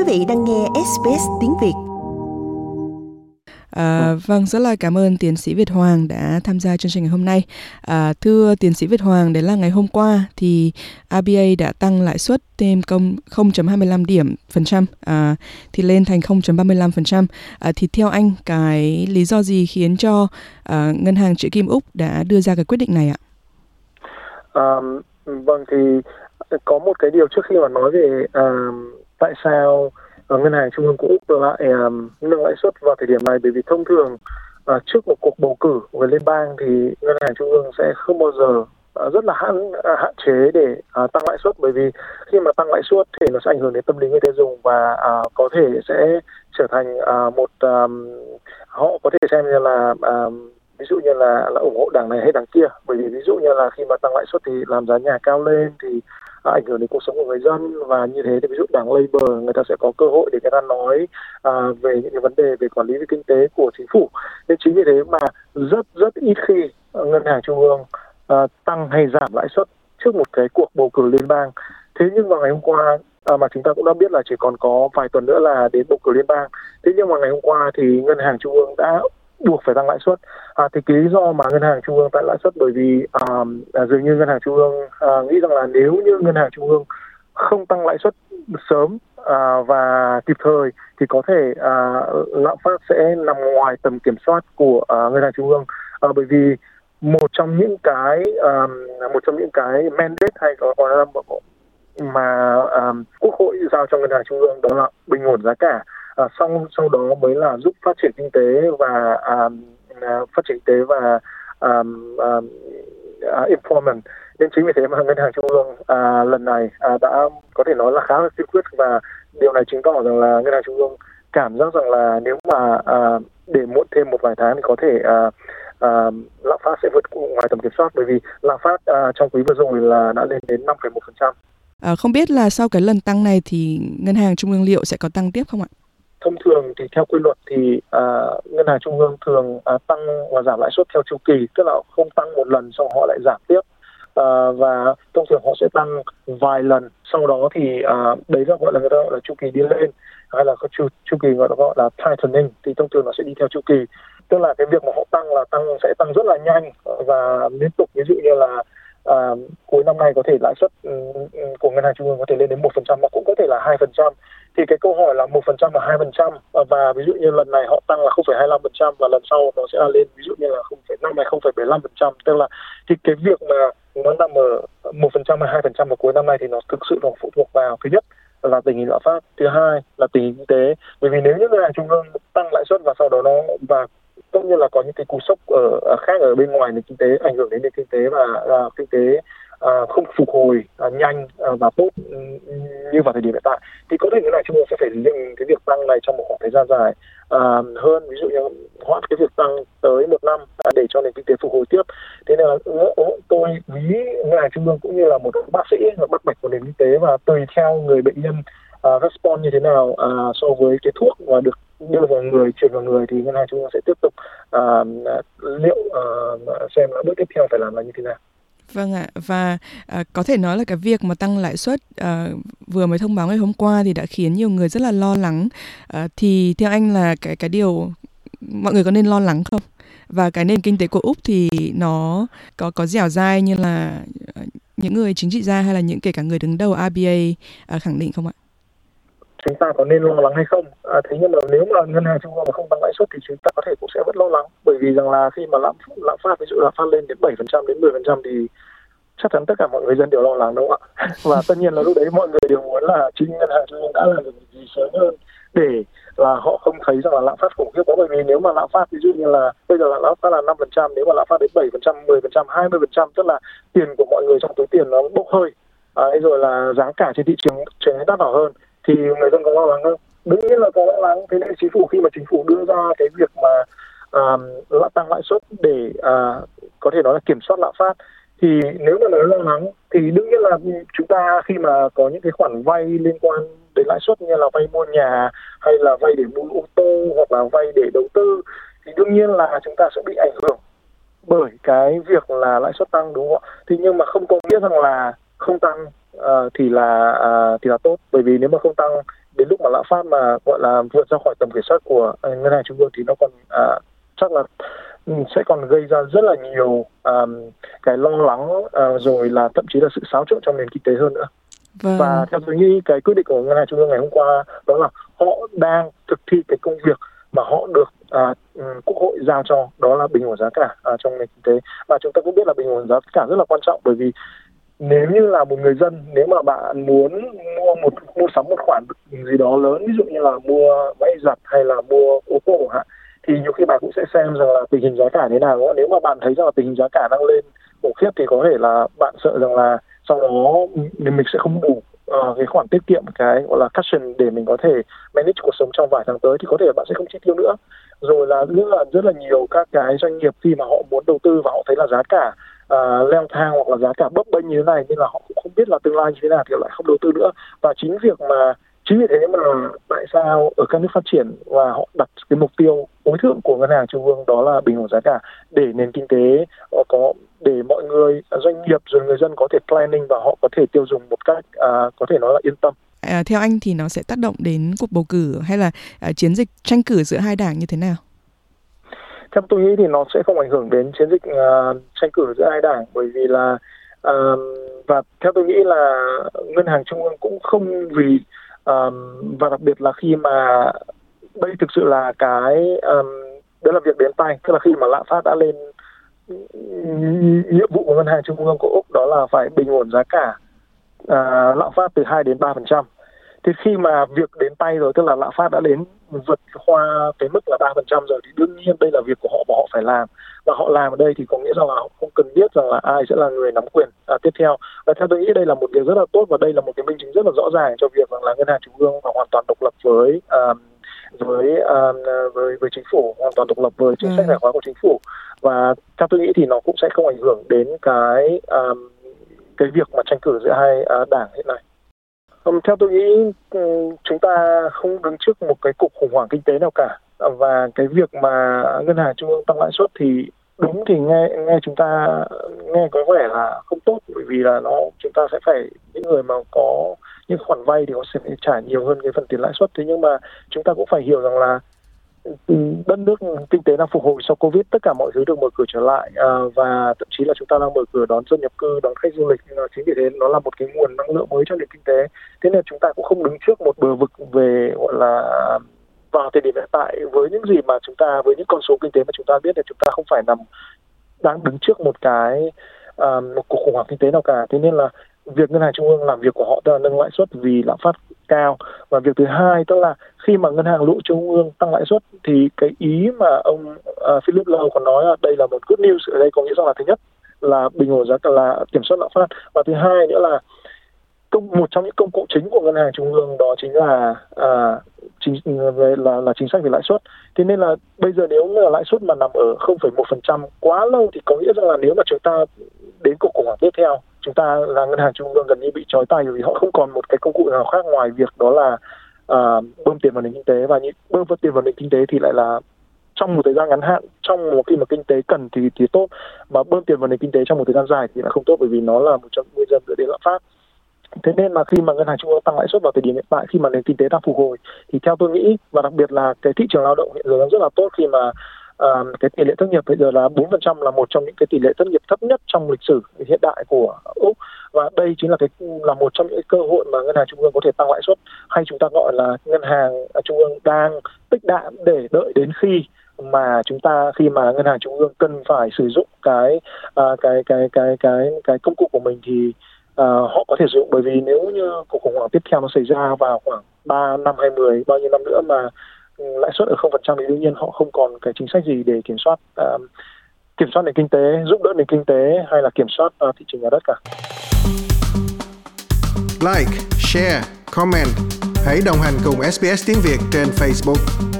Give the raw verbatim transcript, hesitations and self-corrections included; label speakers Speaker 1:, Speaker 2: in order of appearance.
Speaker 1: vị đang nghe ét bê ét tiếng Việt.
Speaker 2: À, vâng, rất là cảm ơn tiến sĩ Việt Hoàng đã tham gia chương trình ngày hôm nay. À, thưa tiến sĩ Việt Hoàng, đấy là ngày hôm qua thì rờ bê a đã tăng lãi suất thêm công không phẩy hai mươi lăm điểm phần trăm à, thì lên thành không phẩy ba mươi lăm phần trăm. À, thì theo anh, cái lý do gì khiến cho à, ngân hàng Trữ Kim Úc đã đưa ra cái quyết định này ạ?
Speaker 3: À, vâng, thì có một cái điều trước khi mà nói về à, tại sao Uh, ngân hàng trung ương của Úc lại um, nâng lãi suất vào thời điểm này, bởi vì thông thường uh, trước một cuộc bầu cử về liên bang thì ngân hàng trung ương sẽ không bao giờ uh, rất là hạn uh, hạn chế để uh, tăng lãi suất, bởi vì khi mà tăng lãi suất thì nó sẽ ảnh hưởng đến tâm lý người tiêu dùng và uh, có thể sẽ trở thành uh, một um, họ có thể xem như là um, ví dụ như là, là ủng hộ đảng này hay đảng kia, bởi vì ví dụ như là khi mà tăng lãi suất thì làm giá nhà cao lên thì ảnh hưởng đến cuộc sống của người dân, và như thế thì ví dụ đảng Labour người ta sẽ có cơ hội để người ta nói à, về những cái vấn đề về quản lý về kinh tế của chính phủ. Nên chính vì thế mà rất rất ít khi ngân hàng trung ương à, tăng hay giảm lãi suất trước một cái cuộc bầu cử liên bang. Thế nhưng vào ngày hôm qua à, mà chúng ta cũng đã biết là chỉ còn có vài tuần nữa là đến bầu cử liên bang. Thế nhưng mà ngày hôm qua thì ngân hàng trung ương đã buộc phải tăng lãi suất. À, thì cái lý do mà ngân hàng trung ương tăng lãi suất bởi vì à, à, dường như ngân hàng trung ương à, nghĩ rằng là nếu như ngân hàng trung ương không tăng lãi suất sớm à, và kịp thời thì có thể à, lạm phát sẽ nằm ngoài tầm kiểm soát của à, ngân hàng trung ương. À, bởi vì một trong những cái à, một trong những cái mandate hay có gọi là mà à, quốc hội giao cho ngân hàng trung ương đó là bình ổn giá cả. À, sau sau đó mới là giúp phát triển kinh tế và à, phát triển kinh tế và um, um, uh, employment. Nên chính vì thế mà ngân hàng trung ương uh, lần này uh, đã có thể nói là khá là kiên quyết, và điều này chứng tỏ rằng là ngân hàng trung ương cảm giác rằng là nếu mà uh, để muộn thêm một vài tháng thì có thể uh, uh, lạm phát sẽ vượt ngoài tầm kiểm soát, bởi vì lạm phát uh, trong quý vừa rồi là đã lên đến năm phẩy một phần trăm.
Speaker 2: À, không biết là sau cái lần tăng này thì ngân hàng trung ương liệu sẽ có tăng tiếp không ạ?
Speaker 3: Thông thường thì theo quy luật thì uh, ngân hàng trung ương thường uh, tăng và giảm lãi suất theo chu kỳ, tức là không tăng một lần xong họ lại giảm tiếp, uh, và thông thường họ sẽ tăng vài lần, sau đó thì uh, đấy là gọi là người ta gọi là chu kỳ đi lên, hay là có chu chu kỳ gọi là gọi là tightening, thì thông thường nó sẽ đi theo chu kỳ, tức là cái việc mà họ tăng là tăng sẽ tăng rất là nhanh và liên tục. Ví dụ như là À, cuối năm nay có thể lãi suất um, của ngân hàng trung ương có thể lên đến một phần trăm, mà cũng có thể là hai phần trăm. Thì cái câu hỏi là một phần trăm và hai phần trăm, và ví dụ như lần này họ tăng là không phẩy hai mươi lăm phần trăm và lần sau nó sẽ là lên ví dụ như là không phẩy năm hay không phẩy bảy mươi lăm phần trăm. Tức là thì cái việc mà nó nằm ở một phần trăm hay hai phần trăm vào cuối năm nay thì nó thực sự nó phụ thuộc vào, thứ nhất là tình hình lạm phát, thứ hai là tình hình kinh tế. Bởi vì nếu như ngân hàng trung ương tăng lãi suất và sau đó nó và tất nhiên là có những cái cú sốc ở, ở khác ở bên ngoài nền kinh tế ảnh hưởng đến nền kinh tế, và uh, kinh tế uh, không phục hồi uh, nhanh uh, và tốt um, như vào thời điểm hiện tại, thì có thể ngân hàng trung ương sẽ phải dừng cái việc tăng này trong một khoảng thời gian dài uh, hơn, ví dụ như hoãn cái việc tăng tới một năm uh, để cho nền kinh tế phục hồi tiếp. Thế nên là uh, tôi ví ngân hàng trung ương cũng như là một bác sĩ bắt mạch của nền kinh tế, và tùy theo người bệnh nhân uh, respond như thế nào uh, so với cái thuốc mà được đưa vào người, chuyển vào người, thì ngân hàng trung ương sẽ tiếp tục uh, liệu uh, xem là bước tiếp theo phải làm là như thế nào.
Speaker 2: Vâng ạ, và à, có thể nói là cái việc mà tăng lãi suất à, vừa mới thông báo ngày hôm qua thì đã khiến nhiều người rất là lo lắng. À, thì theo anh là cái cái điều mọi người có nên lo lắng không? Và cái nền kinh tế của Úc thì nó có có dẻo dai như là những người chính trị gia hay là những kể cả người đứng đầu rờ bê a à, khẳng định không ạ?
Speaker 3: Chúng ta có nên lo lắng hay không? À, thế nhưng mà nếu mà ngân hàng trung ương mà không tăng lãi suất thì chúng ta có thể cũng sẽ vẫn lo lắng, bởi vì rằng là khi mà lạm lạm phát ví dụ lạm phát lên đến bảy phần trăm đến mười phần trăm thì chắc chắn tất cả mọi người dân đều lo lắng, đúng không ạ? Và tất nhiên là lúc đấy mọi người đều muốn là chính ngân hàng trung ương đã làm được gì sớm hơn để là họ không thấy rằng là lạm phát khủng khiếp quá. Bởi vì nếu mà lạm phát ví dụ như là bây giờ là lạm phát là năm phần trăm, nếu mà lạm phát đến bảy phần trăm, mười phần trăm, hai mươi phần trăm, tức là tiền của mọi người trong túi tiền nó bốc hơi, à, rồi là giá cả trên thị trường trở nên đắt đỏ hơn, thì người dân có lo lắng không? Đương nhiên là có lo lắng. Thế nên chính phủ khi mà chính phủ đưa ra cái việc mà uh, tăng lãi suất để uh, có thể nói là kiểm soát lạm phát, thì nếu mà nói lo lắng thì đương nhiên là chúng ta khi mà có những cái khoản vay liên quan đến lãi suất như là vay mua nhà hay là vay để mua ô tô hoặc là vay để đầu tư, thì đương nhiên là chúng ta sẽ bị ảnh hưởng bởi cái việc là lãi suất tăng, đúng không ạ? Thì nhưng mà không có nghĩa rằng là không tăng uh, thì là uh, thì là tốt, bởi vì nếu mà không tăng đến lúc mà lạm phát mà gọi là vượt ra khỏi tầm kiểm soát của ngân hàng trung ương thì nó còn à, chắc là sẽ còn gây ra rất là nhiều um, cái lo lắng uh, rồi là thậm chí là sự xáo trộn trong nền kinh tế hơn nữa. Vâng. Và theo tôi nghĩ cái quyết định của ngân hàng trung ương ngày hôm qua đó là họ đang thực thi cái công việc mà họ được uh, quốc hội giao cho, đó là bình ổn giá cả uh, trong nền kinh tế. Và chúng ta cũng biết là bình ổn giá cả rất là quan trọng, bởi vì nếu như là một người dân, nếu mà bạn muốn mua một mua sắm một khoản gì đó lớn, ví dụ như là mua máy giặt hay là mua ô tô hả, thì nhiều khi bạn cũng sẽ xem rằng là tình hình giá cả thế nào. Nếu mà bạn thấy rằng là tình hình giá cả đang lên khủng khiếp thì có thể là bạn sợ rằng là sau đó mình sẽ không đủ uh, cái khoản tiết kiệm, cái gọi là cushion để mình có thể manage cuộc sống trong vài tháng tới, thì có thể là bạn sẽ không chi tiêu nữa. Rồi là rất là rất là nhiều các cái doanh nghiệp khi mà họ muốn đầu tư và họ thấy là giá cả uh, leo thang hoặc là giá cả bấp bênh như thế này, nên là họ cũng không biết là tương lai như thế nào thì lại không đầu tư nữa. Và chính việc mà Chính vì thế mà tại sao ở các nước phát triển và họ đặt cái mục tiêu tối thượng của ngân hàng trung ương đó là bình ổn giá cả, để nền kinh tế có để mọi người, doanh nghiệp rồi người dân có thể planning và họ có thể tiêu dùng một cách à, có thể nói là yên tâm.
Speaker 2: À, theo anh thì nó sẽ tác động đến cuộc bầu cử hay là à, chiến dịch tranh cử giữa hai đảng như thế nào?
Speaker 3: Theo tôi nghĩ thì nó sẽ không ảnh hưởng đến chiến dịch uh, tranh cử giữa hai đảng, bởi vì là uh, và theo tôi nghĩ là ngân hàng trung ương cũng không vì Um, và đặc biệt là khi mà đây thực sự là cái um, đó là việc đến tay, tức là khi mà lạm phát đã lên, nhiệm vụ của ngân hàng trung ương của Úc đó là phải bình ổn giá cả uh, lạm phát từ hai đến ba phần trăm. Thì khi mà việc đến tay rồi, tức là lạm phát đã đến vượt qua cái mức là ba phần trăm rồi, thì đương nhiên đây là việc của họ và họ phải làm. Và họ làm ở đây thì có nghĩa rằng là họ không cần biết rằng là ai sẽ là người nắm quyền à, tiếp theo. Và theo tôi nghĩ đây là một điều rất là tốt, và đây là một cái minh chứng rất là rõ ràng cho việc rằng là ngân hàng trung ương là hoàn toàn độc lập với uh, với, uh, với với chính phủ, hoàn toàn độc lập với chính sách tài khóa của chính phủ. Và theo tôi nghĩ thì nó cũng sẽ không ảnh hưởng đến cái um, cái việc mà tranh cử giữa hai uh, đảng hiện nay. Um, theo tôi nghĩ um, chúng ta không đứng trước một cái cuộc khủng hoảng kinh tế nào cả, và cái việc mà ngân hàng trung ương tăng lãi suất thì đúng thì nghe nghe chúng ta nghe có vẻ là không tốt, bởi vì là nó chúng ta sẽ phải, những người mà có những khoản vay thì họ sẽ phải trả nhiều hơn cái phần tiền lãi suất. Thế nhưng mà chúng ta cũng phải hiểu rằng là đất nước kinh tế đang phục hồi sau Covid, tất cả mọi thứ được mở cửa trở lại, à, và thậm chí là chúng ta đang mở cửa đón dân nhập cư, đón khách du lịch. Chính vì thế nó là một cái nguồn năng lượng mới cho nền kinh tế. Thế nên chúng ta cũng không đứng trước một bờ vực về gọi là vào thời điểm hiện tại với những gì mà chúng ta, với những con số kinh tế mà chúng ta biết, là chúng ta không phải nằm đang đứng trước một cái uh, một cuộc khủng hoảng kinh tế nào cả. Thế nên là việc ngân hàng trung ương làm việc của họ tức là nâng lãi suất vì lạm phát cao. Và việc thứ hai tức là khi mà ngân hàng lỗ trung ương tăng lãi suất thì cái ý mà ông uh, Philip Lowe còn nói là đây là một good news ở đây, có nghĩa rằng là thứ nhất là bình ổn giá cả, là kiểm soát lạm phát, và thứ hai nữa là công, một trong những công cụ chính của ngân hàng trung ương đó chính là uh, chính về là là chính sách về lãi suất. Thế nên là bây giờ nếu là lãi suất mà nằm ở không phẩy một phần trăm quá lâu thì có nghĩa rằng là nếu mà chúng ta đến cuộc khủng hoảng tiếp theo, chúng ta là ngân hàng trung ương gần như bị trói tay, vì họ không còn một cái công cụ nào khác ngoài việc đó là uh, bơm tiền vào nền kinh tế. Và những bơm tiền vào nền kinh tế thì lại là trong một thời gian ngắn hạn, trong một khi mà kinh tế cần thì thì tốt, mà bơm tiền vào nền kinh tế trong một thời gian dài thì lại không tốt, bởi vì nó là một trong nguyên nhân dẫn đến lạm phát. Thế nên mà khi mà ngân hàng trung ương tăng lãi suất vào thời điểm hiện tại, khi mà nền kinh tế đang phục hồi, thì theo tôi nghĩ, và đặc biệt là cái thị trường lao động hiện giờ đang rất là tốt, khi mà uh, cái tỷ lệ thất nghiệp bây giờ là bốn phần trăm, là một trong những cái tỷ lệ thất nghiệp thấp nhất trong lịch sử hiện đại của Úc. Và đây chính là cái là một trong những cơ hội mà ngân hàng trung ương có thể tăng lãi suất, hay chúng ta gọi là ngân hàng trung ương đang tích đạm để đợi đến khi mà chúng ta khi mà ngân hàng trung ương cần phải sử dụng cái uh, cái cái cái cái cái công cụ của mình thì Uh, họ có thể sử dụng. Bởi vì nếu như cuộc khủng hoảng tiếp theo nó xảy ra vào khoảng ba năm hay mười bao nhiêu năm nữa mà lãi suất ở không phần trăm thì đương nhiên họ không còn cái chính sách gì để kiểm soát uh, kiểm soát nền kinh tế, giúp đỡ nền kinh tế hay là kiểm soát uh, thị trường nhà đất cả.
Speaker 4: Like, share, comment. Hãy đồng hành cùng ét bê ét tiếng Việt trên Facebook.